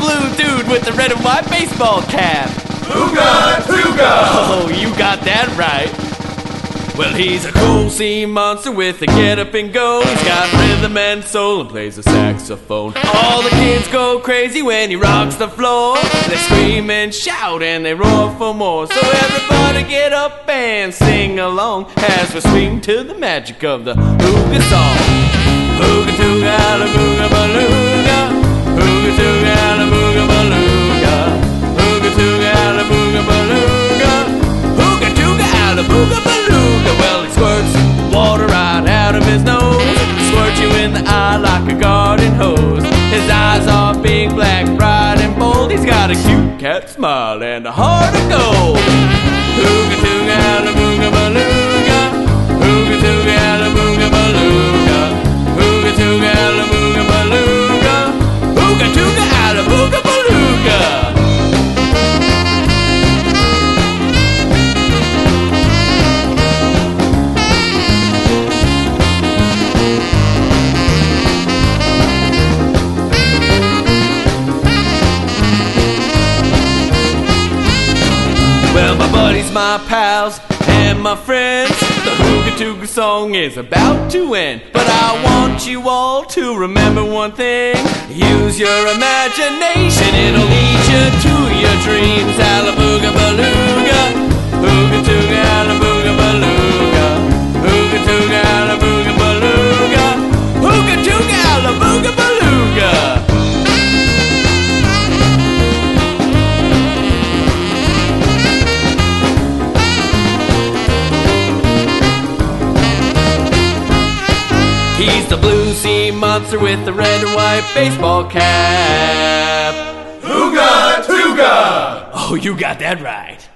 blue dude with the red and white baseball cap. Ooga Tooga! Oh, you got that right. Well, he's a cool sea monster with a get up and go. He's got rhythm and soul and plays a saxophone. All the kids go crazy when he rocks the floor. They scream and shout and they roar for more. So everybody get up and sing along as we swing to the magic of the Ooga song. Ooga Tooga, la booga balooga. Ooga Tooga, la booga balooga. Ooga Tooga, la booga balooga. Ooga Tooga, la booga balooga. Well, he squirts water right out of his nose, squirts you in the eye like a garden hose. His eyes are big, black, bright and bold. He's got a cute cat smile and a heart of gold. Ooga Tooga, la booga balooga. Ooga Tooga, la booga balooga. Ooga Tooga, la booga balooga. Ooga Tooga, la booga balooga. Well, my buddies, my pals, and my friends, the Ooga Tooga song is about to end. But I want you all to remember one thing. Use your imagination, it'll lead you to your dreams. Alla booga balooga, Ooga Tooga, alla booga balooga. Ooga Tooga, alla booga balooga. Ooga Tooga, alla booga balooga. He's the blue sea monster with the red and white baseball cap. Ooga Tooga! Oh, you got that right.